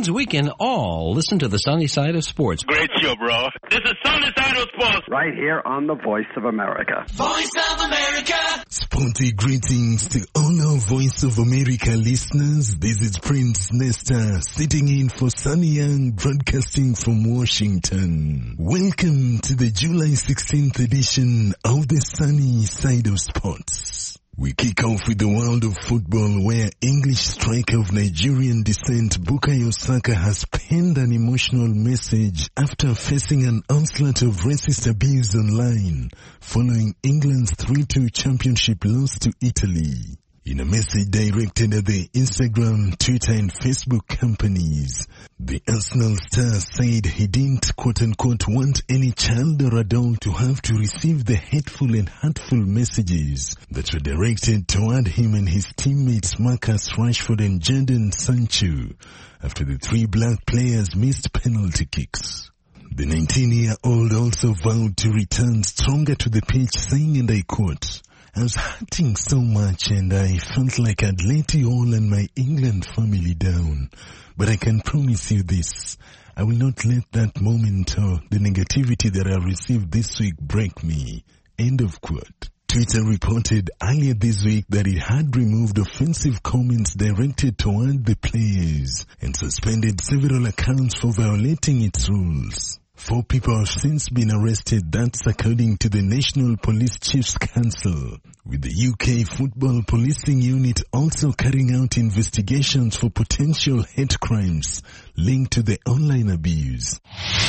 means we can all listen to the sunny side of sports. Great show, bro. This is Sunny Side of Sports. Right here on the Voice of America. Voice of America. Sporty greetings to all our Voice of America listeners. This is Prince Nesta sitting in for Sunny Young, broadcasting from Washington. Welcome to the July 16th edition of the Sunny Side of Sports. We kick off with the world of football, where English striker of Nigerian descent Bukayo Saka has penned an emotional message after facing an onslaught of racist abuse online following England's 3-2 championship loss to Italy. In a message directed at the Instagram, Twitter and Facebook companies, the Arsenal star said he didn't quote-unquote want any child or adult to have to receive the hateful and hurtful messages that were directed toward him and his teammates Marcus Rashford and Jadon Sancho after the three black players missed penalty kicks. The 19-year-old also vowed to return stronger to the pitch, saying, and I quote, "I was hurting so much and I felt like I'd let you all and my England family down. But I can promise you this, I will not let that moment or the negativity that I received this week break me." End of quote. Twitter reported earlier this week that it had removed offensive comments directed toward the players and suspended several accounts for violating its rules. 4 people have since been arrested, that's according to the National Police Chiefs Council, with the UK Football Policing Unit also carrying out investigations for potential hate crimes linked to the online abuse.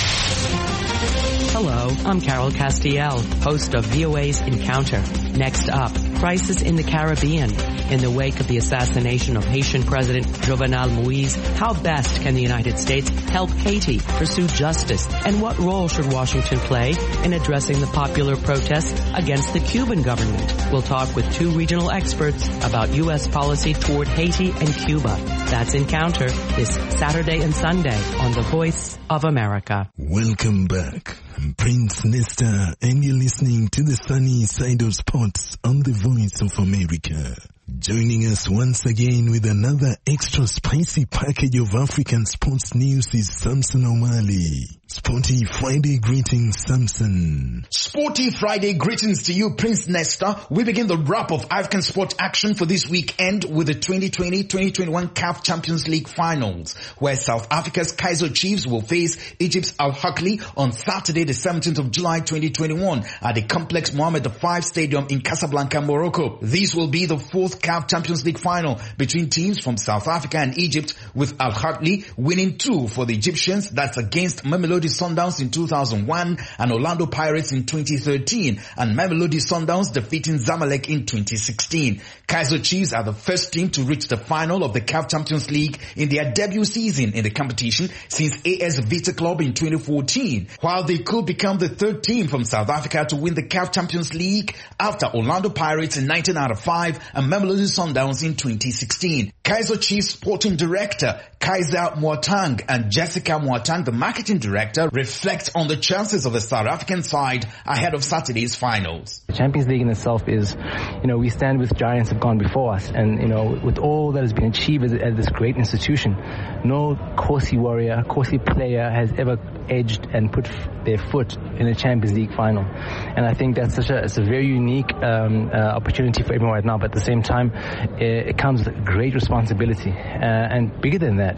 Hello, I'm Carol Castiel, host of VOA's Encounter. Next up, crisis in the Caribbean. In the wake of the assassination of Haitian President Jovenel Moïse, how best can the United States help Haiti pursue justice? And what role should Washington play in addressing the popular protests against the Cuban government? We'll talk with 2 regional experts about U.S. policy toward Haiti and Cuba. That's Encounter this Saturday and Sunday on The Voice of America. Welcome back. I'm Prince Nesta, and you're listening to the Sunny Side of Sports on the Voice of America. Joining us once again with another extra spicy package of African sports news is Samson O'Malley. Sporty Friday greetings, Samson. Sporty Friday greetings to you, Prince Nesta. We begin the wrap of African sport action for this weekend with the 2020-2021 CAF Champions League finals, where South Africa's Kaizer Chiefs will face Egypt's Al Ahly on Saturday, the 17th of July 2021 at the Complex Mohammed V Stadium in Casablanca, Morocco. This will be the 4th CAF Champions League final between teams from South Africa and Egypt, with Al Ahly winning 2 for the Egyptians, that's against Mamelodi Sundowns in 2001 and Orlando Pirates in 2013, and Mamelodi Sundowns defeating Zamalek in 2016. Kaizer Chiefs are the first team to reach the final of the CAF Champions League in their debut season in the competition since AS Vita Club in 2014, while they could become the 3rd team from South Africa to win the CAF Champions League after Orlando Pirates in 1995 and Mamelodi Sundowns in 2016. Kaizer Chiefs sporting director Kaiser Moatang and Jessica Moatang, the marketing director, reflect on the chances of the South African side ahead of Saturday's finals. The Champions League in itself is, we stand with giants have gone before us, and, with all that has been achieved at this great institution, no Corsi warrior, Corsi player has ever edged and put their foot in a Champions League final. And I think that's it's a very unique opportunity for everyone right now, but at the same time, it comes with great responsibility. And bigger than that,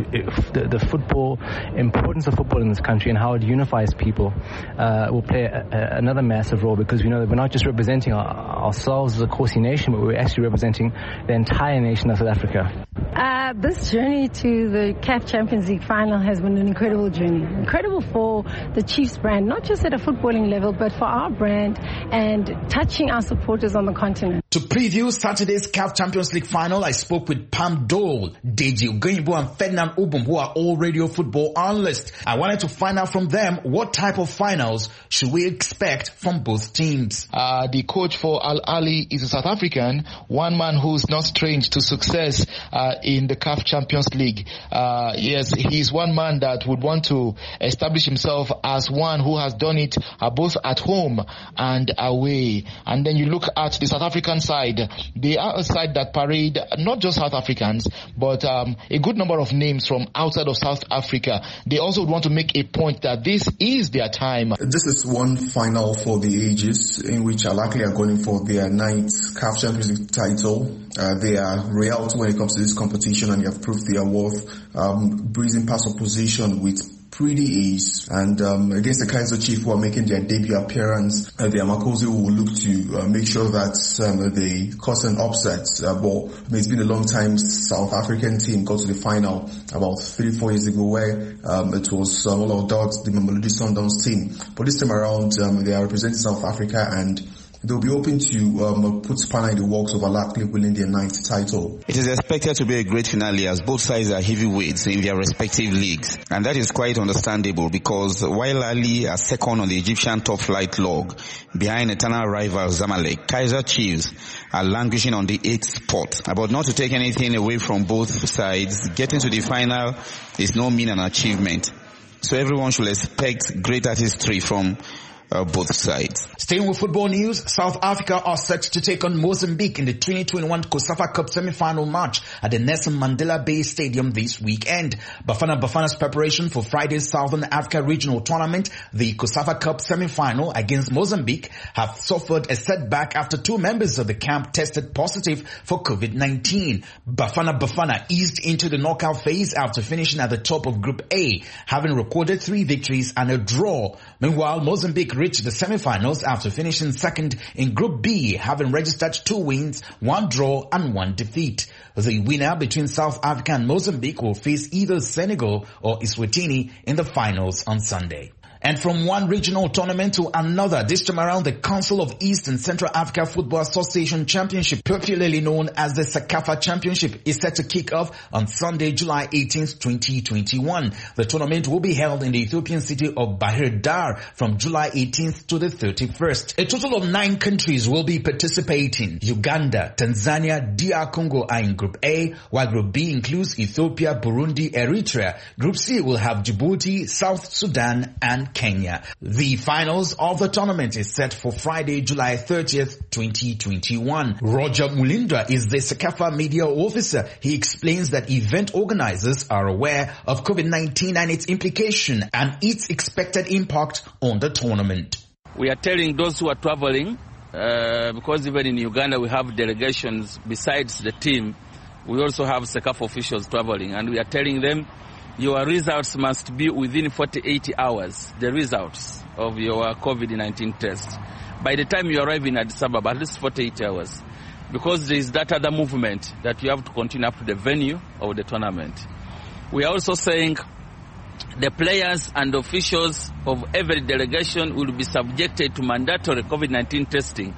the football, importance of football in this country and how it unifies people will play another massive role, because we know that we're not just representing ourselves as a Corsi nation, but we're actually representing the entire nation of South Africa. This journey to the CAF Champions League final has been an incredible journey. Incredible for the Chiefs brand, not just at a footballing level, but for our brand and touching our supporters on the continent. To preview Saturday's CAF Champions League final, I spoke with Pam Dole, Deji Ugoyinbo and Ferdinand Ubum, who are all radio football analysts. I wanted to find out from them what type of finals should we expect from both teams. The coach for Al Ahly is a South African, one man who's not strange to success in the CAF Champions League. Yes, he's one man that would want to establish himself as one who has done it both at home and away. And then you look at the South African African side, they are a side that parade not just South Africans, but a good number of names from outside of South Africa. They also want to make a point that this is their time. This is one final for the ages in which Al Ahly are going for their 9th CAF Champions League title. They are real when it comes to this competition, and they have proved their worth, breezing past opposition with pretty ease. And against the Kaizer Chiefs, who are making their debut appearance, the Amakosi will look to make sure that they cause an upset. But it's been a long time South African team got to the final about 3-4 years ago, where it was all our dogs, the Mamelodi Sundowns team. But this time around, they are representing South Africa, and they'll be open to put spanner in the works of Al Ahly winning their 9th title. It is expected to be a great finale, as both sides are heavyweights in their respective leagues. And that is quite understandable, because while Ahly are second on the Egyptian top flight log, behind eternal rival Zamalek, Kaizer Chiefs are languishing on the 8th spot. But not to take anything away from both sides, getting to the final is no mean an achievement. So everyone should expect great artistry from both sides. Staying with football news, South Africa are set to take on Mozambique in the 2021 COSAFA Cup semi-final match at the Nelson Mandela Bay Stadium this weekend. Bafana's preparation for Friday's Southern Africa Regional Tournament, the COSAFA Cup semi-final against Mozambique, have suffered a setback after 2 members of the camp tested positive for COVID-19. Bafana eased into the knockout phase after finishing at the top of Group A, having recorded 3 victories and a draw. Meanwhile, Mozambique reached the semi-finals after finishing second in Group B, having registered 2 wins, 1 draw and 1 defeat. The winner between South Africa and Mozambique will face either Senegal or Eswatini in the finals on Sunday. And from one regional tournament to another, this time around the Council of East and Central Africa Football Association Championship, popularly known as the CECAFA Championship, is set to kick off on Sunday, July 18th, 2021. The tournament will be held in the Ethiopian city of Bahir Dar from July 18th to the 31st. A total of 9 countries will be participating. Uganda, Tanzania, DR Congo are in Group A, while Group B includes Ethiopia, Burundi, Eritrea. Group C will have Djibouti, South Sudan and Kenya. The finals of the tournament is set for Friday, July 30th, 2021. Roger Mulindra is the CECAFA media officer. He explains that event organizers are aware of COVID-19 and its implication and its expected impact on the tournament. We are telling those who are traveling, because even in Uganda we have delegations besides the team, we also have CECAFA officials traveling, and we are telling them your results must be within 48 hours, the results of your COVID-19 test. By the time you arrive in Addis Ababa, at least 48 hours. Because there is that other movement that you have to continue up to the venue of the tournament. We are also saying the players and officials of every delegation will be subjected to mandatory COVID-19 testing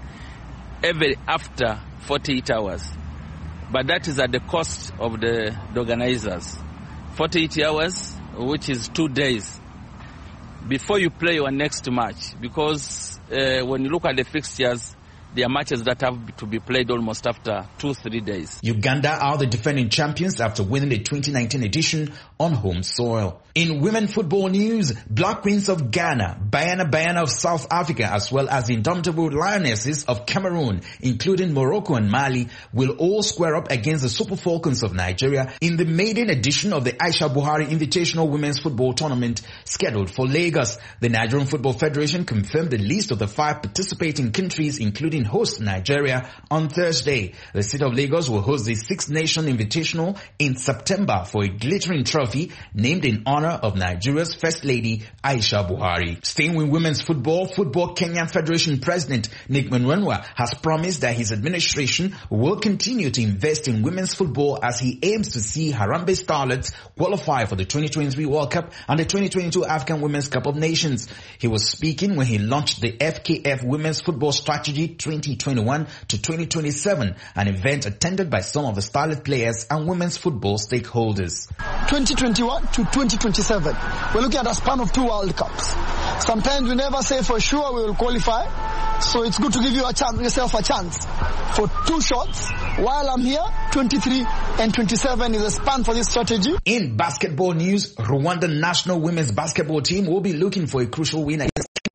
after 48 hours. But that is at the cost of the organizers. 48 hours, which is 2 days, before you play your next match. Because when you look at the fixtures, there are matches that have to be played almost after 2-3 days. Uganda are the defending champions after winning the 2019 edition on home soil. In women football news, Black Queens of Ghana, Bayana of South Africa, as well as the indomitable Lionesses of Cameroon, including Morocco and Mali, will all square up against the Super Falcons of Nigeria in the maiden edition of the Aisha Buhari Invitational Women's Football Tournament scheduled for Lagos. The Nigerian Football Federation confirmed the list of the 5 participating countries, including host Nigeria, on Thursday. The city of Lagos will host the Six Nation Invitational in September for a glittering trophy named in honor of Nigeria's First Lady, Aisha Buhari. Staying with women's football, Football Kenyan Federation President Nick Mwenwa has promised that his administration will continue to invest in women's football as he aims to see Harambee Starlets qualify for the 2023 World Cup and the 2022 African Women's Cup of Nations. He was speaking when he launched the FKF Women's Football Strategy 2021 to 2027, an event attended by some of the Starlet players and women's football stakeholders. 2021 to 2027, we're looking at a span of 2 World Cups. Sometimes we never say for sure we will qualify, so it's good to give yourself a chance for 2 shots. While I'm here, 23 and 27 is a span for this strategy. In basketball news, Rwanda national women's basketball team will be looking for a crucial win against Kenya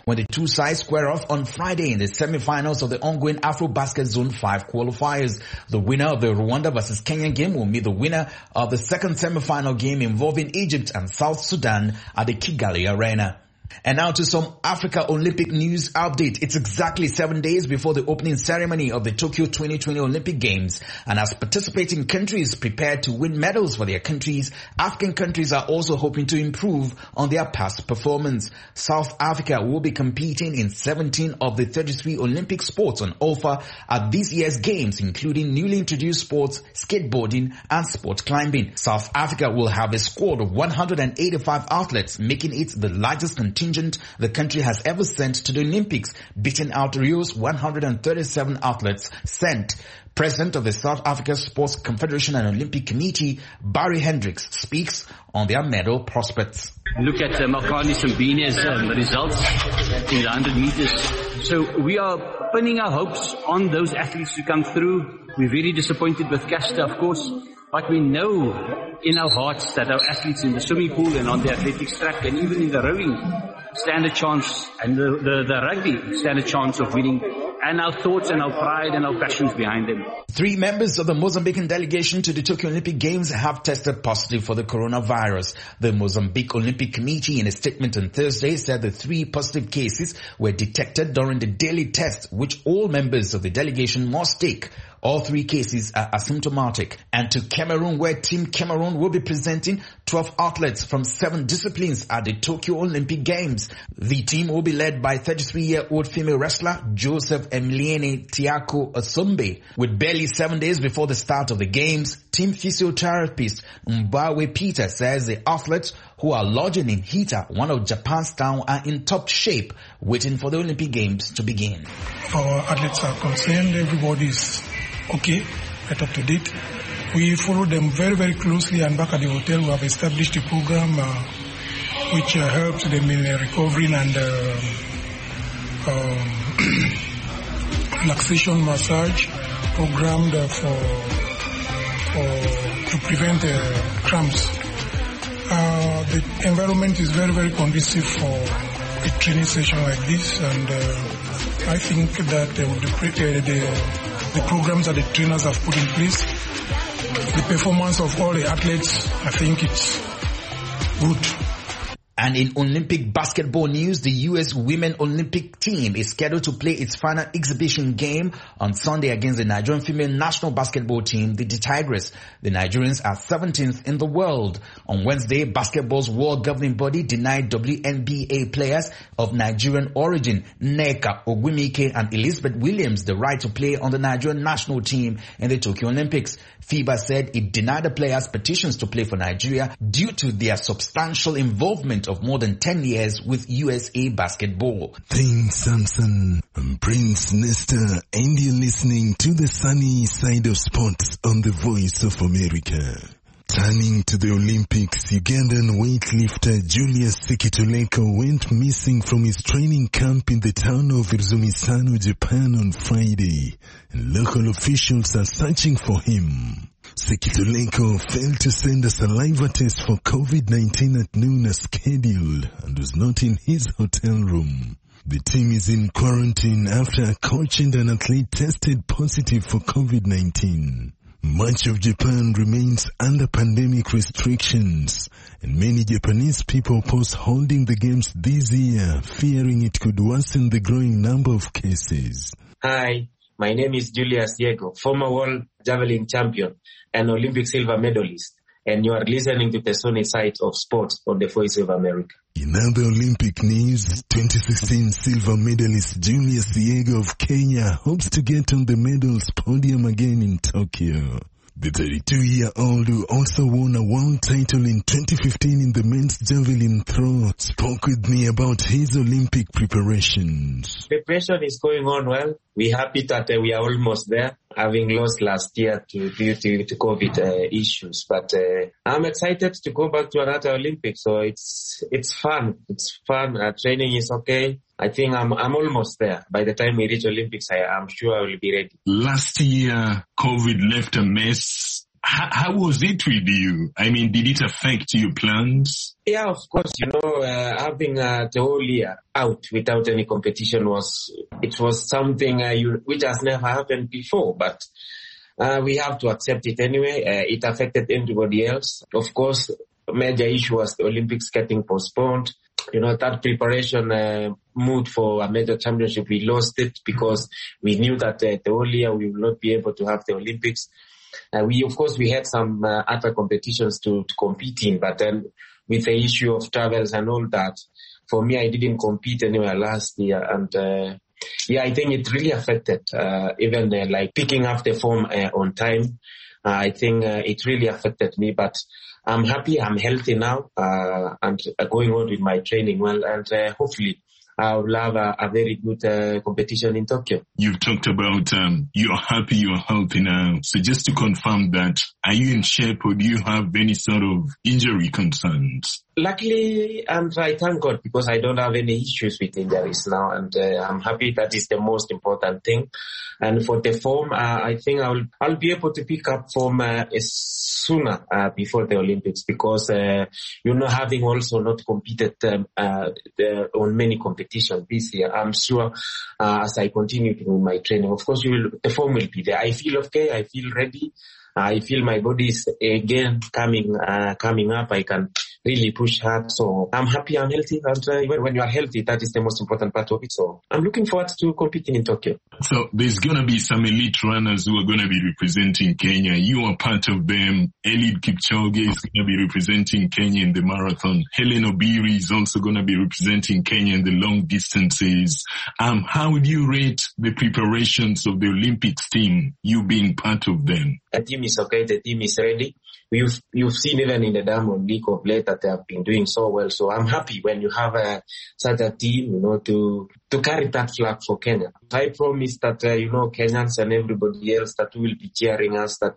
when the two sides square off on Friday in the semi-finals of the ongoing AfroBasket Zone 5 qualifiers. The winner of the Rwanda versus Kenya game will meet the winner of the second semi-final game involving Egypt and South Sudan at the Kigali Arena. And now to some Africa Olympic news update. It's exactly 7 days before the opening ceremony of the Tokyo 2020 Olympic Games. And as participating countries prepare to win medals for their countries, African countries are also hoping to improve on their past performance. South Africa will be competing in 17 of the 33 Olympic sports on offer at this year's Games, including newly introduced sports, skateboarding and sport climbing. South Africa will have a squad of 185 athletes, making it the largest contingent the country has ever sent to the Olympics, beating out Rio's 137 athletes sent. President of the South Africa Sports Confederation and Olympic Committee, Barry Hendricks, speaks on their medal prospects. Look at Makani Simbine's results in the 100 meters. So we are pinning our hopes on those athletes to come through. We're very disappointed with Caster, of course, but we know in our hearts that our athletes in the swimming pool and on the athletics track and even in the rowing stand a chance, and the rugby stand a chance of winning, and our thoughts and our pride and our passions behind them. 3 members of the Mozambican delegation to the Tokyo Olympic Games have tested positive for the coronavirus. The Mozambique Olympic Committee in a statement on Thursday said the 3 positive cases were detected during the daily test, which all members of the delegation must take. All 3 cases are asymptomatic. And to Cameroon, where Team Cameroon will be presenting 12 athletes from 7 disciplines at the Tokyo Olympic Games. The team will be led by 33-year-old female wrestler Joseph Emilienne Tiako Asombe. With barely 7 days before the start of the Games, team physiotherapist Mbawe Peter says the athletes who are lodging in Hita, one of Japan's towns, are in top shape, waiting for the Olympic Games to begin. Our athletes are concerned, everybody's okay, right up to date. We follow them very, very closely, and back at the hotel we have established a program which helps them in recovering and relaxation massage programmed to prevent cramps. The environment is very, very conducive for a training session like this, and I think that the programs that the trainers have put in place, the performance of all the athletes, I think it's good. And in Olympic basketball news, the U.S. Women Olympic team is scheduled to play its final exhibition game on Sunday against the Nigerian female national basketball team, the Tigers. The Nigerians are 17th in the world. On Wednesday, basketball's world governing body denied WNBA players of Nigerian origin, Nneka Ogwumike and Elizabeth Williams, the right to play on the Nigerian national team in the Tokyo Olympics. FIBA said it denied the players' petitions to play for Nigeria due to their substantial involvement of more than 10 years with USA basketball. Thanks, Samson. I'm Prince Nesta, and you're listening to the sunny side of sports on the Voice of America. Turning to the Olympics, Ugandan weightlifter Julius Sekitoleko went missing from his training camp in the town of Izumisano, Japan on Friday, and local officials are searching for him. Sekitoleko failed to send a saliva test for COVID-19 at noon as scheduled and was not in his hotel room. The team is in quarantine after a coach and an athlete tested positive for COVID-19. Much of Japan remains under pandemic restrictions, and many Japanese people oppose holding the games this year, fearing it could worsen the growing number of cases. Hi, my name is Julius Diego, former world javelin champion and Olympic silver medalist, and you are listening to the sunny side of sports on the Voice of America. In other Olympic news, 2016 silver medalist Julius Diego of Kenya hopes to get on the medals podium again in Tokyo. The 32-year-old, who also won a world title in 2015 in the men's javelin throw, spoke with me about his Olympic preparations. Preparation is going on well. We're happy that we are almost there, having lost last year due to COVID issues. But I'm excited to go back to another Olympics. So it's fun. It's fun. Training is okay. I think I'm almost there. By the time we reach Olympics, I'm sure I will be ready. Last year, COVID left a mess How was it with you? I mean, did it affect your plans? Yeah, of course. Having the whole year out without any competition was something which has never happened before. But we have to accept it anyway. It affected everybody else. Of course, major issue was the Olympics getting postponed. That preparation mood for a major championship, we lost it because we knew that the whole year we will not be able to have the Olympics. We had some other competitions to compete in, but then with the issue of travels and all that, for me, I didn't compete anywhere last year. And I think it really affected even like picking up the form on time. I think it really affected me, but I'm happy, I'm healthy now, and going on with my training well, and hopefully I'll have a very good competition in Tokyo. You've talked about you're happy, you're healthy now. So just to confirm that, are you in shape or do you have any sort of injury concerns? Luckily, and I thank God because I don't have any issues with injuries now, and I'm happy. That is the most important thing. And for the form, I think I'll be able to pick up form sooner before the Olympics because having also not competed on many competitions this year, I'm sure as I continue with my training, of course, the form will be there. I feel okay. I feel ready. I feel my body is again coming up. I can really push hard. So I'm happy, I'm healthy. And when you are healthy, that is the most important part of it. So I'm looking forward to competing in Tokyo. So there's going to be some elite runners who are going to be representing Kenya. You are part of them. Eliud Kipchoge is going to be representing Kenya in the marathon. Hellen Obiri is also going to be representing Kenya in the long distances. How would you rate the preparations of the Olympics team, you being part of them? The team is okay. The team is ready. You've seen even in the Diamond League of late that they have been doing so well. So I'm happy when you have such a team, to carry that flag for Kenya. I promise that, Kenyans and everybody else that will be cheering us, that,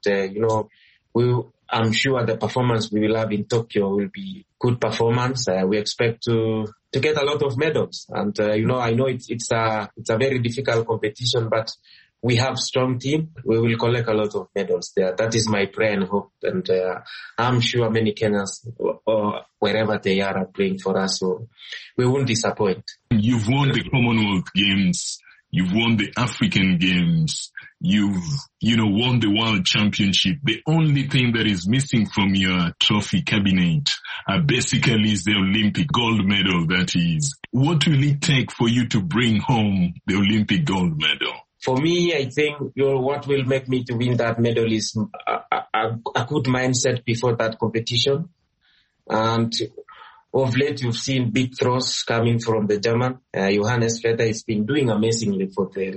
I'm sure the performance we will have in Tokyo will be good performance. We expect to get a lot of medals. And, I know it's a very difficult competition, but we have strong team. We will collect a lot of medals there. That is my prayer and hope. And I'm sure many Kenyans, or wherever they are playing for us, so we won't disappoint. You've won the Commonwealth Games. You've won the African Games. You've, won the World Championship. The only thing that is missing from your trophy cabinet basically is the Olympic gold medal, that is. What will it take for you to bring home the Olympic gold medal? For me, I think what will make me to win that medal is a good mindset before that competition. And of late, you've seen big throws coming from the German. Johannes Vetter has been doing amazingly for the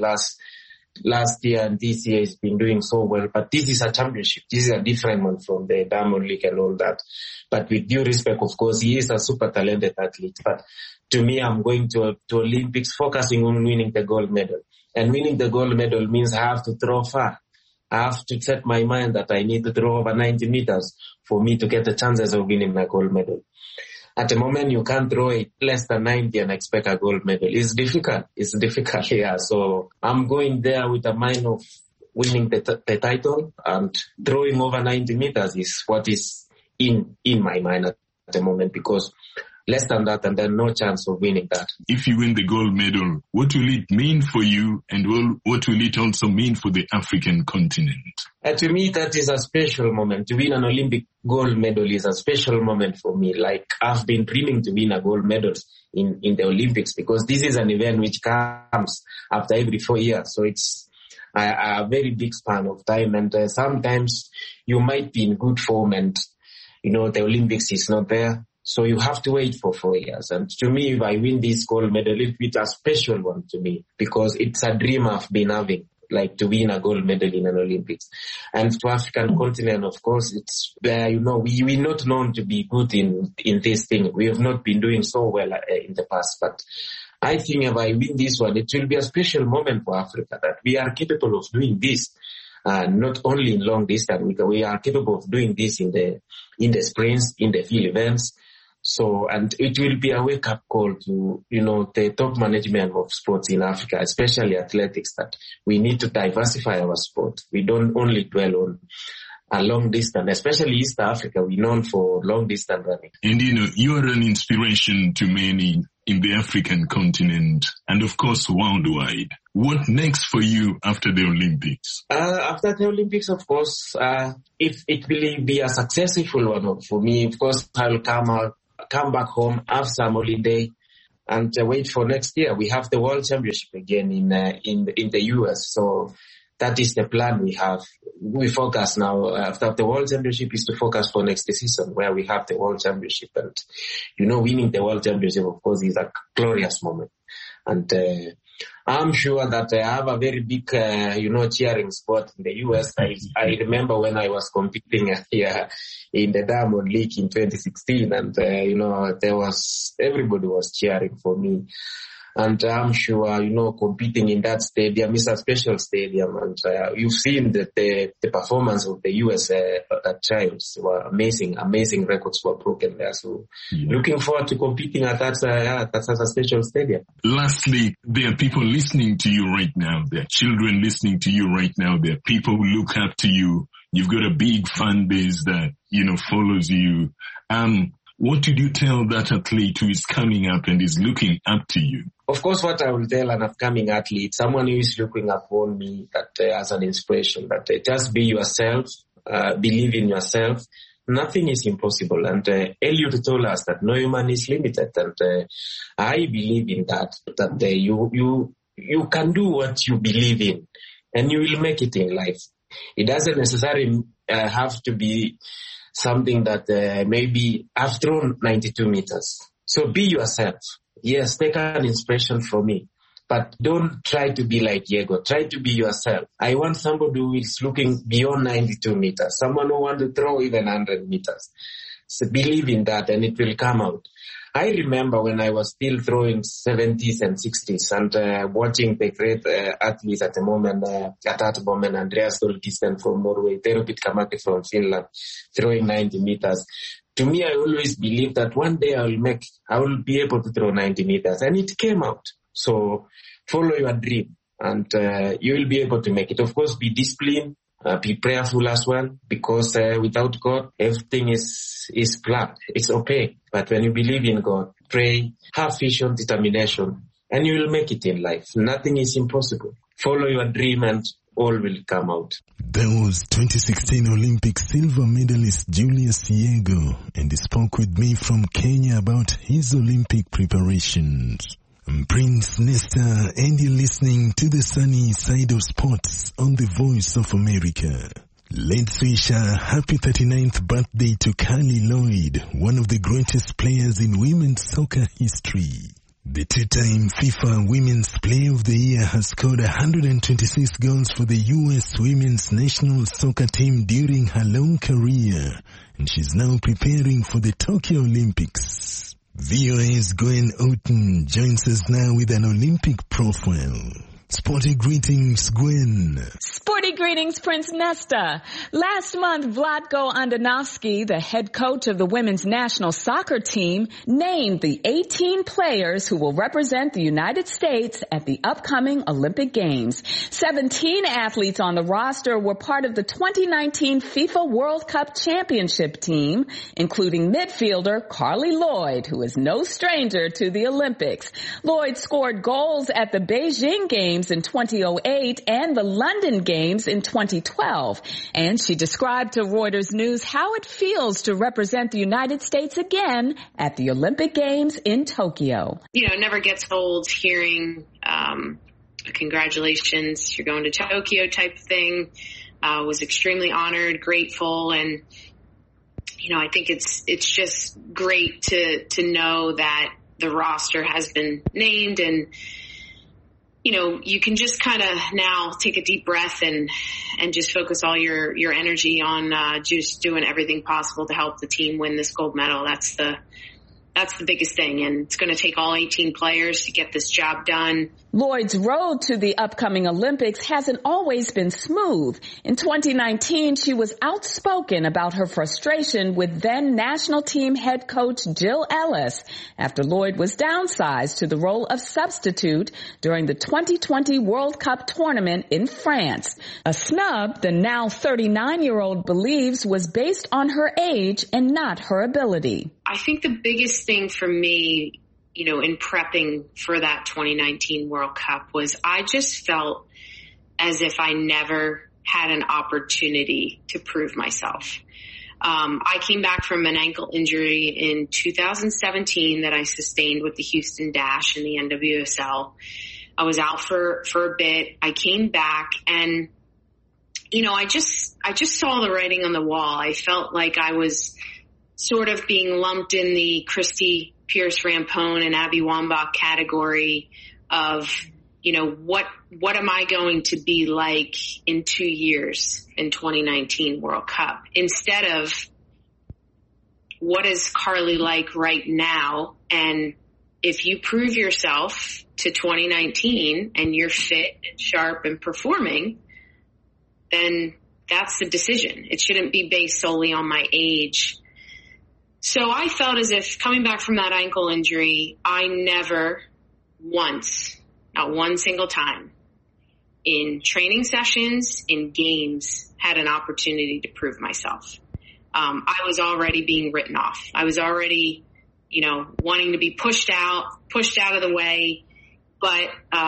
last year, and this year he's been doing so well. But this is a championship. This is a different one from the Diamond League and all that. But with due respect, of course, he is a super talented athlete. But to me, I'm going to Olympics focusing on winning the gold medal. And winning the gold medal means I have to throw far. I have to set my mind that I need to throw over 90 meters for me to get the chances of winning my gold medal. At the moment, you can't throw it less than 90 and expect a gold medal. It's difficult. Yeah. So I'm going there with a mind of winning the title, and throwing over 90 meters is what is in my mind at the moment, because less than that, and then no chance of winning that. If you win the gold medal, what will it mean for you, and what will it also mean for the African continent? To me, that is a special moment. To win an Olympic gold medal is a special moment for me. Like, I've been dreaming to win a gold medal in the Olympics, because this is an event which comes after every 4 years. So it's a very big span of time, and sometimes you might be in good form and, the Olympics is not there. So you have to wait for 4 years. And to me, if I win this gold medal, it's a special one to me, because it's a dream I've been having, like to win a gold medal in an Olympics. And to African continent, of course, it's, we're not known to be good in this thing. We have not been doing so well in the past. But I think if I win this one, it will be a special moment for Africa, that we are capable of doing this. Not only in long distance, we are capable of doing this in the sprints, in the field events. So, and it will be a wake-up call to, the top management of sports in Africa, especially athletics, that we need to diversify our sport. We don't only dwell long distance, especially East Africa. We're known for long distance running. And you are an inspiration to many in the African continent and of course worldwide. What next for you after the Olympics? After the Olympics, of course, if it will be a successful one for me, of course, I'll come back home, have some holiday, and wait for next year. We have the World Championship again in the US, so that is the plan we have. We focus now, after the World Championship, is to focus for next season where we have the World Championship. And, winning the World Championship, of course, is a glorious moment. And I'm sure that I have a very big, cheering spot in the US. I remember when I was competing here in the Diamond League in 2016 and, everybody was cheering for me. And I'm sure, competing in that stadium is a special stadium. And you've seen that the performance of the US at times were amazing. Amazing records were broken there. So looking forward to competing at that's a special stadium. Lastly, there are people listening to you right now. There are children listening to you right now. There are people who look up to you. You've got a big fan base that, follows you. What did you tell that athlete who is coming up and is looking up to you? Of course, what I will tell an upcoming athlete, someone who is looking upon me that as an inspiration, that just be yourself, believe in yourself. Nothing is impossible. And Eliud told us that no human is limited. And I believe in that you can do what you believe in and you will make it in life. It doesn't necessarily have to be something that maybe I've thrown 92 meters. So be yourself. Yes, take an inspiration from me, but don't try to be like Diego. Try to be yourself. I want somebody who is looking beyond 92 meters, someone who wants to throw even 100 meters. So believe in that and it will come out. I remember when I was still throwing 70s and 60s and watching the great athletes at that moment, Andreas Stoltisten from Norway, Tero Pitkämäki from Finland, throwing 90 meters. To me, I always believed that one day I will be able to throw 90 meters, and it came out. So follow your dream, and you will be able to make it. Of course, be disciplined, be prayerful as well, because without God, everything is flat. It's okay. But when you believe in God, pray, have vision, determination, and you will make it in life. Nothing is impossible. Follow your dream and all will come out. That was 2016 Olympic silver medalist Julius Yego, and he spoke with me from Kenya about his Olympic preparations. I'm Prince Nesta, and you're listening to the sunny side of sports on the Voice of America. Let's wish a happy 39th birthday to Carly Lloyd, one of the greatest players in women's soccer history. The two-time FIFA Women's Player of the Year has scored 126 goals for the U.S. women's national soccer team during her long career, and she's now preparing for the Tokyo Olympics. VOA's Gwen Outen joins us now with an Olympic profile. Sporty greetings, Gwen. Sporty greetings, Prince Nesta. Last month, Vlatko Andonovski, the head coach of the women's national soccer team, named the 18 players who will represent the United States at the upcoming Olympic Games. 17 athletes on the roster were part of the 2019 FIFA World Cup Championship team, including midfielder Carly Lloyd, who is no stranger to the Olympics. Lloyd scored goals at the Beijing Games in 2008 and the London Games in 2012. And she described to Reuters News how it feels to represent the United States again at the Olympic Games in Tokyo. It never gets old hearing congratulations, you're going to Tokyo type thing. Was extremely honored, grateful, and I think it's just great to know that the roster has been named, and you can just kind of now take a deep breath and just focus all your energy on just doing everything possible to help the team win this gold medal. That's That's the biggest thing, and it's going to take all 18 players to get this job done. Lloyd's road to the upcoming Olympics hasn't always been smooth. In 2019, she was outspoken about her frustration with then national team head coach Jill Ellis after Lloyd was downsized to the role of substitute during the 2020 World Cup tournament in France. A snub the now 39-year-old believes was based on her age and not her ability. I think the biggest thing for me, in prepping for that 2019 World Cup was I just felt as if I never had an opportunity to prove myself. I came back from an ankle injury in 2017 that I sustained with the Houston Dash in the NWSL. I was out for a bit. I came back and, I just saw the writing on the wall. I felt like I was sort of being lumped in the Christy Pierce-Rampone and Abby Wambach category of, what am I going to be like in 2 years in 2019 World Cup? Instead of what is Carly like right now? And if you prove yourself to 2019 and you're fit and sharp and performing, then that's the decision. It shouldn't be based solely on my age. So I felt as if coming back from that ankle injury, I never once, not one single time, in training sessions, in games, had an opportunity to prove myself. I was already being written off. I was already, wanting to be pushed out of the way. But,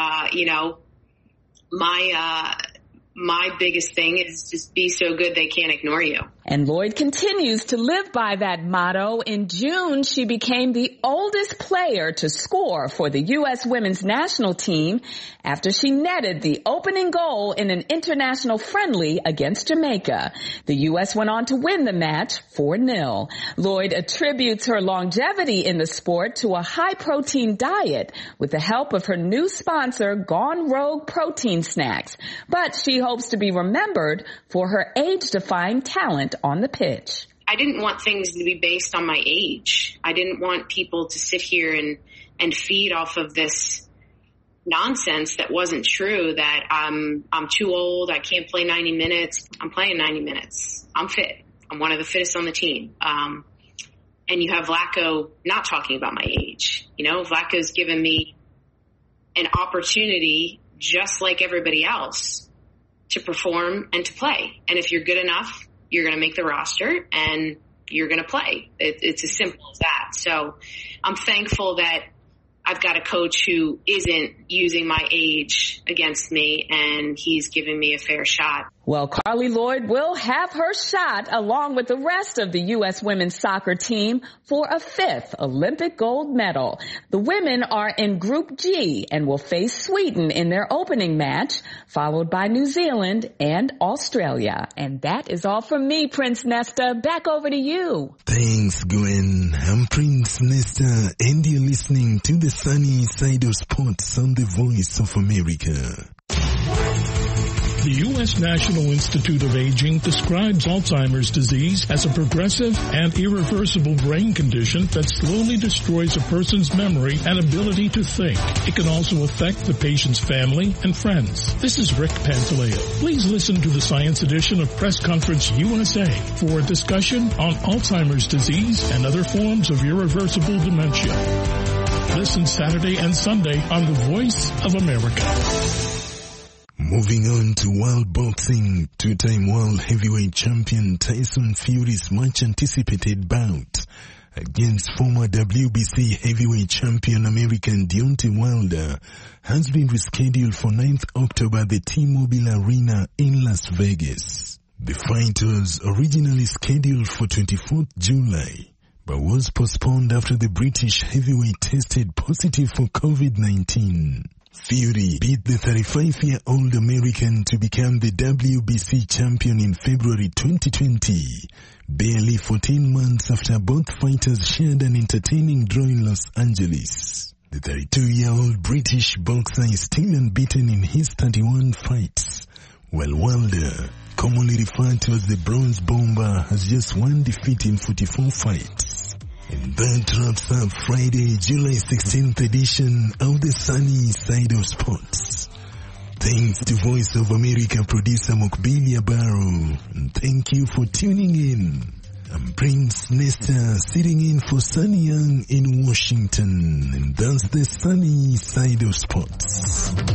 my biggest thing is just be so good they can't ignore you. And Lloyd continues to live by that motto. In June, she became the oldest player to score for the U.S. women's national team after she netted the opening goal in an international friendly against Jamaica. The U.S. went on to win the match 4-0. Lloyd attributes her longevity in the sport to a high-protein diet with the help of her new sponsor, Gone Rogue Protein Snacks. But she hopes to be remembered for her age-defying talent on the pitch. I didn't want things to be based on my age. I didn't want people to sit here and feed off of this nonsense that wasn't true, that I'm too old, I can't play 90 minutes. I'm playing 90 minutes. I'm fit. I'm one of the fittest on the team. And you have Vlatko not talking about my age. Vlatko's given me an opportunity, just like everybody else, to perform and to play. And if you're good enough, you're going to make the roster and you're going to play. It's as simple as that. So I'm thankful that I've got a coach who isn't using my age against me, and he's giving me a fair shot. Well, Carly Lloyd will have her shot along with the rest of the U.S. women's soccer team for a 5th Olympic gold medal. The women are in Group G and will face Sweden in their opening match, followed by New Zealand and Australia. And that is all from me, Prince Nesta. Back over to you. Thanks, Gwen. I'm Prince Nesta, and you're listening to the sunny side of sports on the Voice of America. The U.S. National Institute of Aging describes Alzheimer's disease as a progressive and irreversible brain condition that slowly destroys a person's memory and ability to think. It can also affect the patient's family and friends. This is Rick Pantaleo. Please listen to the Science Edition of Press Conference USA for a discussion on Alzheimer's disease and other forms of irreversible dementia. Listen Saturday and Sunday on the Voice of America. Moving on to world boxing, two-time world heavyweight champion Tyson Fury's much-anticipated bout against former WBC heavyweight champion American Deontay Wilder has been rescheduled for 9th October at the T-Mobile Arena in Las Vegas. The fight was originally scheduled for 24th July, but was postponed after the British heavyweight tested positive for COVID-19. Fury beat the 35-year-old American to become the WBC champion in February 2020, barely 14 months after both fighters shared an entertaining draw in Los Angeles. The 32-year-old British boxer is still unbeaten in his 31 fights, while Wilder, commonly referred to as the Bronze Bomber, has just one defeat in 44 fights. And that wraps up Friday, July 16th edition of the Sunny Side of Sports. Thanks to Voice of America producer Mokbilia Barrow. And thank you for tuning in. I'm Prince Nesta, sitting in for Sunny Young in Washington. And that's the Sunny Side of Sports.